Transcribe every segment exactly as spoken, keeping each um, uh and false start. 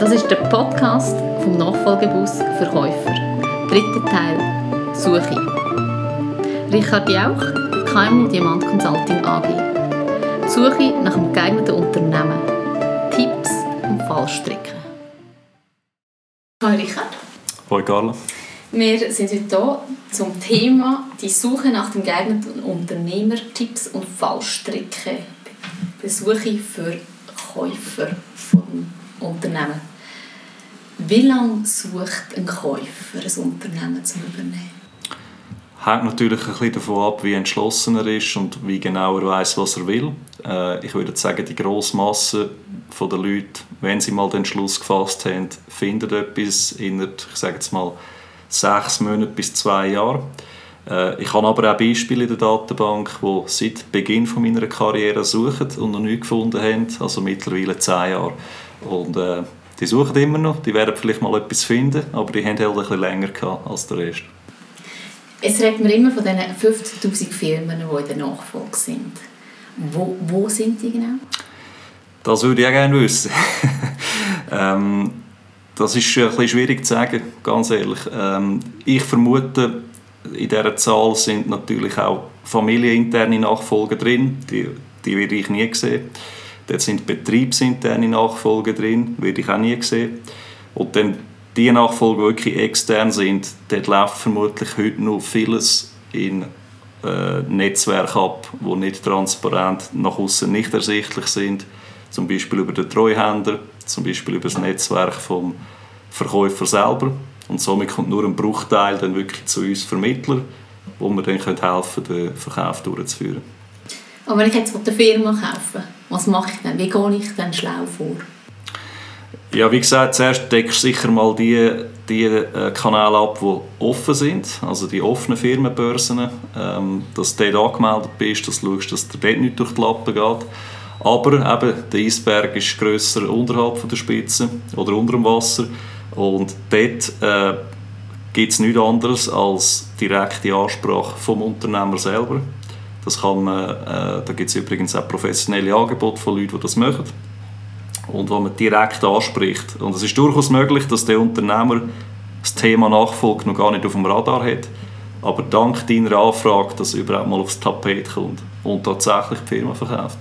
Das ist der Podcast vom Nachfolgebus für Käufer. Dritter Teil, Suche. Richard Jauch, K M U Diamant Consulting A G. Suche nach einem geeigneten Unternehmen. Tipps und Fallstricken. Hallo Richard. Hallo Carla. Wir sind heute hier zum Thema die Suche nach dem geeigneten Unternehmer, Tipps und Fallstricken. Die Suche für Käufer von Unternehmen. Wie lange sucht ein Käufer ein Unternehmen zu übernehmen? Hängt natürlich ein bisschen davon ab, wie entschlossen er ist und wie genau er weiss, was er will. Äh, ich würde sagen, die grosse Masse der Leute, wenn sie mal den Entschluss gefasst haben, findet etwas innerhalb, ich sage jetzt mal, sechs Monate bis zwei Jahren. Äh, ich habe aber auch Beispiele in der Datenbank, die seit Beginn von meiner Karriere suchen und noch nichts gefunden haben, also mittlerweile zehn Jahre. Und, äh, die suchen immer noch, die werden vielleicht mal etwas finden, aber die haben halt ein bisschen länger gehabt als der Rest. Es redet man immer von diesen fünfzigtausend Firmen, die in der Nachfolge sind. Wo, wo sind die genau? Das würde ich auch gerne wissen. ähm, das ist ein bisschen schwierig zu sagen, ganz ehrlich. Ähm, ich vermute, in dieser Zahl sind natürlich auch familieninterne Nachfolger drin, die, die werde ich nie sehen. Dort sind betriebsinterne Nachfolger drin, werde ich auch nie sehen. Und dann die Nachfolger, die wirklich extern sind, dort läuft vermutlich heute noch vieles in äh, Netzwerken ab, die nicht transparent, nach außen nicht ersichtlich sind. Zum Beispiel über den Treuhänder, zum Beispiel über das Netzwerk vom Verkäufer selber. Und somit kommt nur ein Bruchteil dann wirklich zu uns Vermittler, wo wir dann helfen können, den Verkauf durchzuführen. Aber wenn ich jetzt eine Firma kaufe, was mache ich dann? Wie gehe ich dann schlau vor? Ja, wie gesagt, zuerst deckst du sicher mal die, die äh, Kanäle ab, die offen sind, also die offenen Firmenbörsen, ähm, dass du dort angemeldet bist, dass du schaust, dass dir dort nicht durch die Lappen geht. Aber eben, der Eisberg ist grösser unterhalb von der Spitze oder unter dem Wasser und dort äh, gibt es nichts anderes als direkte Ansprache vom Unternehmer selber. Das kann man, äh, da gibt es übrigens auch professionelle Angebote von Leuten, die das machen. Und wo man direkt anspricht. Und es ist durchaus möglich, dass der Unternehmer das Thema Nachfolge noch gar nicht auf dem Radar hat. Aber dank deiner Anfrage, dass es überhaupt mal aufs Tapet kommt und tatsächlich die Firma verkauft.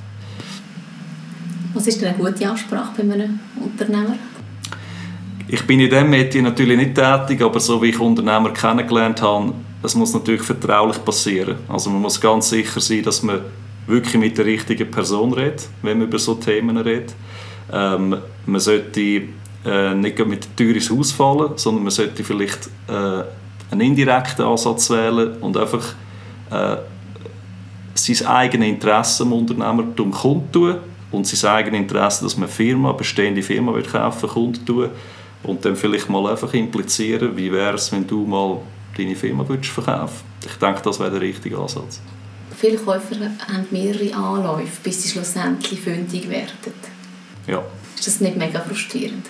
Was ist denn eine gute Ansprache bei einem Unternehmer? Ich bin in diesem Metier natürlich nicht tätig, aber so wie ich Unternehmer kennengelernt habe, es muss natürlich vertraulich passieren. Also man muss ganz sicher sein, dass man wirklich mit der richtigen Person redet, wenn man über so Themen redet. Ähm, man sollte äh, nicht mit der Tür ins Haus fallen, sondern man sollte vielleicht äh, einen indirekten Ansatz wählen und einfach äh, sein eigenes Interesse am Unternehmertum kundtun und sein eigenes Interesse, dass man eine Firma, eine bestehende Firma will kaufen, kundtun und dann vielleicht mal einfach implizieren, wie wäre es, wenn du mal deine Firma würdest verkaufen. Ich denke, das wäre der richtige Ansatz. Viele Käufer haben mehrere Anläufe, bis sie schlussendlich fündig werden. Ja. Ist das nicht mega frustrierend?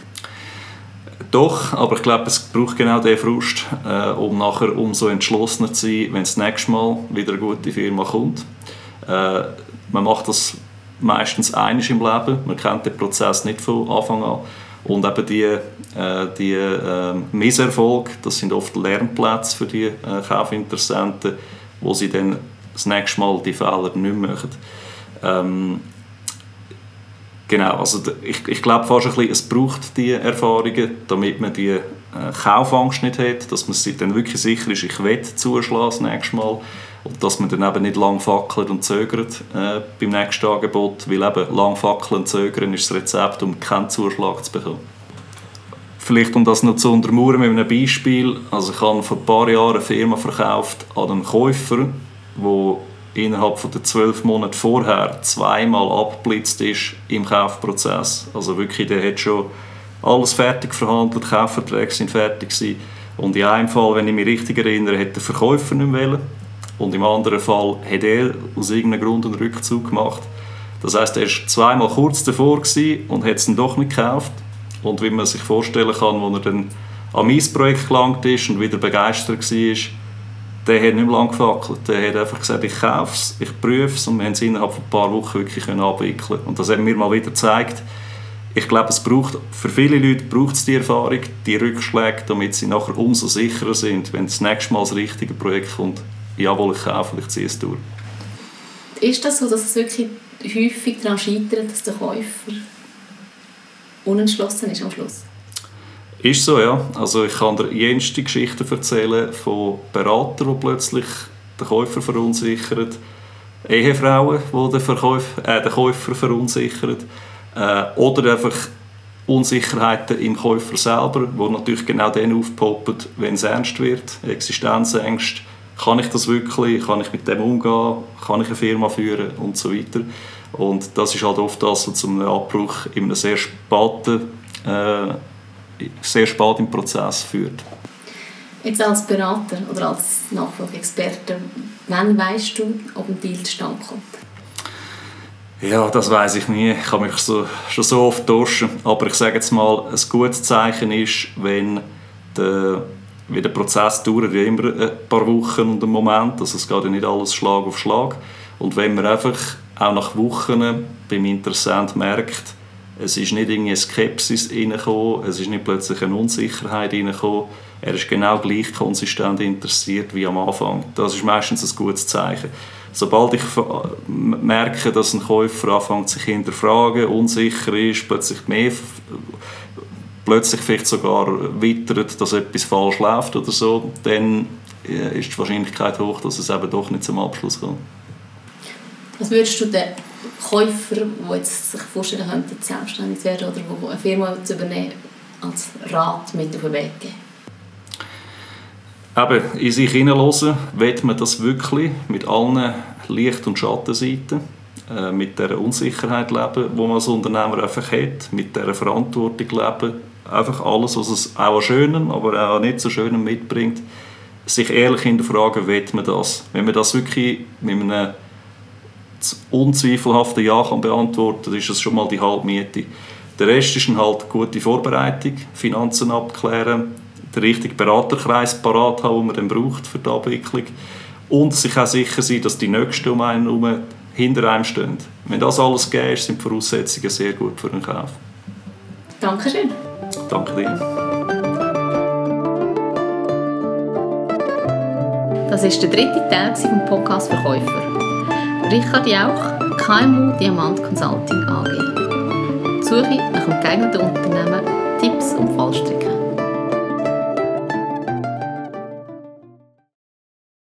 Doch, aber ich glaube, es braucht genau diesen Frust, äh, um nachher umso entschlossener zu sein, wenn das nächste Mal wieder eine gute Firma kommt. Äh, man macht das meistens einmal im Leben, man kennt den Prozess nicht von Anfang an. Und eben die, äh, die äh, Misserfolge, das sind oft Lernplätze für die äh, Kaufinteressenten, wo sie dann das nächste Mal die Fehler nicht machen. Ähm, genau, also ich, ich glaube fast ein bisschen, es braucht diese Erfahrungen, damit man die äh, Kaufangst nicht hat, dass man sich dann wirklich sicher ist, ich will zuschlagen das nächste Mal und dass man dann eben nicht lang fackelt und zögert äh, beim nächsten Angebot, weil eben lang fackeln und zögern ist das Rezept, um keinen Zuschlag zu bekommen. Vielleicht um das noch zu untermauern mit einem Beispiel, also ich habe vor ein paar Jahren eine Firma verkauft an einen Käufer, der innerhalb von den zwölf Monaten vorher zweimal abgeblitzt ist im Kaufprozess. Also wirklich, der hat schon alles fertig verhandelt, Kaufverträge sind fertig gewesen. Und in einem Fall, wenn ich mich richtig erinnere, hat der Verkäufer nicht mehr wollen. Und im anderen Fall hat er aus irgendeinem Grund einen Rückzug gemacht. Das heisst, er war zweimal kurz davor gewesen und hat es dann doch nicht gekauft. Und wie man sich vorstellen kann, als er dann an mein Projekt gelangt ist und wieder begeistert war, der hat nicht mehr lange gefackelt. Der hat einfach gesagt, ich kaufe es, ich prüfe es und wir haben es innerhalb von ein paar Wochen wirklich abwickeln. Und das hat mir mal wieder gezeigt, ich glaube, es braucht, für viele Leute braucht es die Erfahrung, die Rückschläge, damit sie nachher umso sicherer sind, wenn das nächste Mal das richtige Projekt kommt. Jawohl, ich kaufe, ich ziehe es durch. Ist das so, dass es wirklich häufig daran scheitert, dass der Käufer unentschlossen ist am Schluss? Ist so, ja. Also ich kann dir jenste Geschichten erzählen von Beratern, die plötzlich den Käufer verunsichern, Ehefrauen, die den, Verkäufer, äh, den Käufer verunsichern, äh, oder einfach Unsicherheiten im Käufer selber, die natürlich genau dann aufpoppen, wenn es ernst wird, Existenzängste. Kann ich das wirklich? Kann ich mit dem umgehen? Kann ich eine Firma führen? Und so weiter. Und das ist halt oft das, was zum Abbruch in einem sehr späten, äh, sehr spät im Prozess führt. Jetzt als Berater oder als Nachfolgeexperte, wann weißt du, ob ein Deal zustande kommt? Ja, das weiss ich nie. Ich habe mich so, schon so oft tauschen. Aber ich sage jetzt mal, ein gutes Zeichen ist, wenn der, wie der Prozess dauert, ja immer ein paar Wochen und einen Moment. Also es geht ja nicht alles Schlag auf Schlag. Und wenn man einfach auch nach Wochen beim Interessenten merkt, es ist nicht irgendeine Skepsis reingekommen, es ist nicht plötzlich eine Unsicherheit reingekommen, er ist genau gleich konsistent interessiert wie am Anfang. Das ist meistens ein gutes Zeichen. Sobald ich merke, dass ein Käufer anfängt, sich zu hinterfragen, unsicher ist, plötzlich mehr, plötzlich vielleicht sogar wittert, dass etwas falsch läuft oder so, dann ist die Wahrscheinlichkeit hoch, dass es eben doch nicht zum Abschluss kommt. Was würdest du den Käufer, der jetzt sich vorstellen könnte, selbstständig zu werden oder eine Firma zu übernehmen, als Rat mit auf den Weg geben? Eben, in sich hineinhören, will man das wirklich mit allen Licht- und Schattenseiten, äh, mit dieser Unsicherheit leben, die man als Unternehmer einfach hat, mit dieser Verantwortung leben, einfach alles, was es auch an Schönem, aber auch nicht so Schönem mitbringt, sich ehrlich hinterfragen, will man das. Wenn man das wirklich mit einem unzweifelhaften Ja kann beantworten, ist das schon mal die Halbmiete. Der Rest ist dann halt gute Vorbereitung, Finanzen abklären, den richtigen Beraterkreis parat haben, den man dann braucht für die Abwicklung und sich auch sicher sein, dass die Nächsten um einen herum hinter einem stehen. Wenn das alles gegeben ist, sind die Voraussetzungen sehr gut für den Kauf. Dankeschön. Danke dir. Das war der dritte Teil vom Podcast Verkäufer. Richard Jauch, K M U Diamant Consulting A G. Suche nach einem geeigneten Unternehmen, Tipps und Fallstricke.